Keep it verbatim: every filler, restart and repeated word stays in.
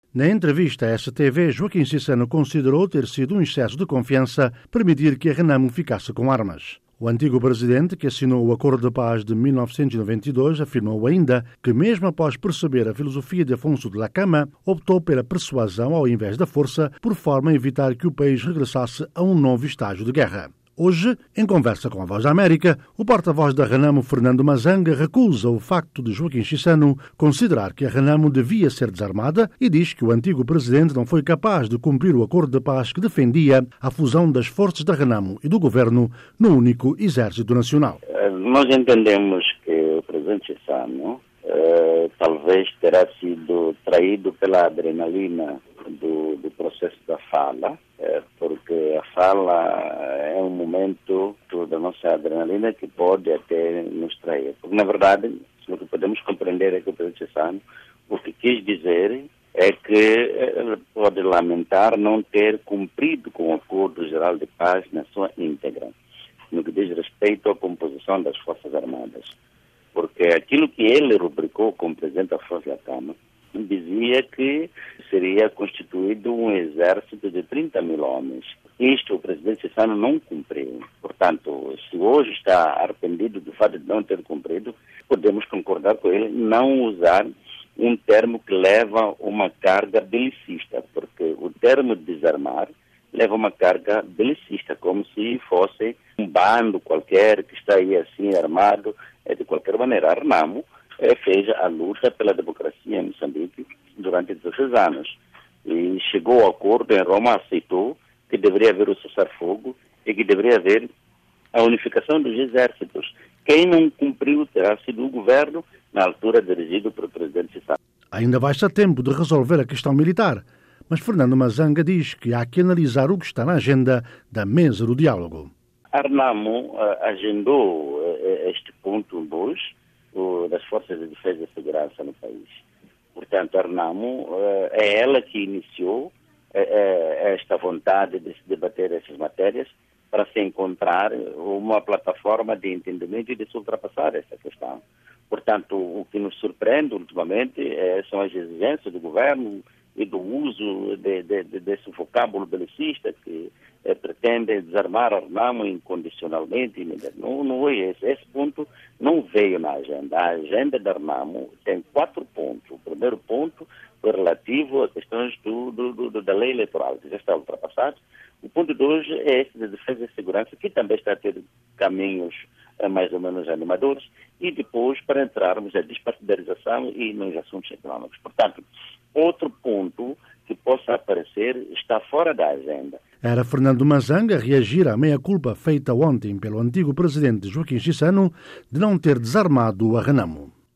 Na entrevista à S T V, Joaquim Chissano considerou ter sido um excesso de confiança permitir que a Renamo ficasse com armas. O antigo presidente, que assinou o Acordo de Paz de mil novecentos e noventa e dois, afirmou ainda que, mesmo após perceber a filosofia de Afonso de Lacama, optou pela persuasão ao invés da força, por forma a evitar que o país regressasse a um novo estágio de guerra. Hoje, em conversa com a Voz da América, o porta-voz da Renamo, Fernando Mazanga, recusa o facto de Joaquim Chissano considerar que a Renamo devia ser desarmada e diz que o antigo presidente não foi capaz de cumprir o acordo de paz que defendia a fusão das forças da Renamo e do governo no único Exército Nacional. Nós entendemos que o presidente Chissano uh, talvez terá sido traído pela adrenalina do, do processo da fala, uh, porque a fala é um momento da nossa adrenalina que pode até nos trair. Porque, na verdade, o que podemos compreender é que o presidente Chissano, o que quis dizer é que ele pode lamentar não ter cumprido com o Acordo Geral de Paz na sua íntegra, no que diz respeito à composição das Forças Armadas. Porque aquilo que ele rubricou como presidente da Força da Câmara dizia que seria constituído um exército de trinta mil homens. Isto o presidente Chissano não cumpriu. Portanto, se hoje está arrependido do fato de não ter cumprido, podemos concordar com ele não usar um termo que leva uma carga belicista, porque o termo desarmar leva uma carga belicista, como se fosse um bando qualquer que está aí assim armado. De qualquer maneira, a Renamo fez a luta pela democracia em Moçambique durante dezesseis anos e chegou ao acordo em Roma, aceitou que deveria haver o cessar-fogo e que deveria haver a unificação dos exércitos. Quem não cumpriu terá sido o governo, na altura dirigido pelo presidente Chissano. Ainda vai ser tempo de resolver a questão militar, mas Fernando Mazanga diz que há que analisar o que está na agenda da mesa do diálogo. A Renamo uh, agendou uh, este ponto hoje uh, das Forças de Defesa e Segurança no país. Portanto, a Renamo uh, é ela que iniciou uh, esta vontade de se debater essas matérias para se encontrar uma plataforma de entendimento e de se ultrapassar essa questão. Portanto, o que nos surpreende ultimamente é, são as exigências do governo e do uso de, de, de, desse vocábulo belicista que eh, pretende desarmar a Renamo incondicionalmente. Não, não é esse. Esse ponto não veio na agenda. A agenda da Renamo tem quatro pontos. O primeiro ponto foi relativo a questões do, do, do, da lei eleitoral, que já está ultrapassado. O ponto dois é esse de defesa e segurança, que também está a ter caminhos eh, mais ou menos animadores, e depois para entrarmos na despartidarização e nos assuntos econômicos. Portanto, outro ponto que possa aparecer está fora da agenda. Era Fernando Mazanga a reagir à meia-culpa feita ontem pelo antigo presidente Joaquim Chissano de não ter desarmado a Renamo.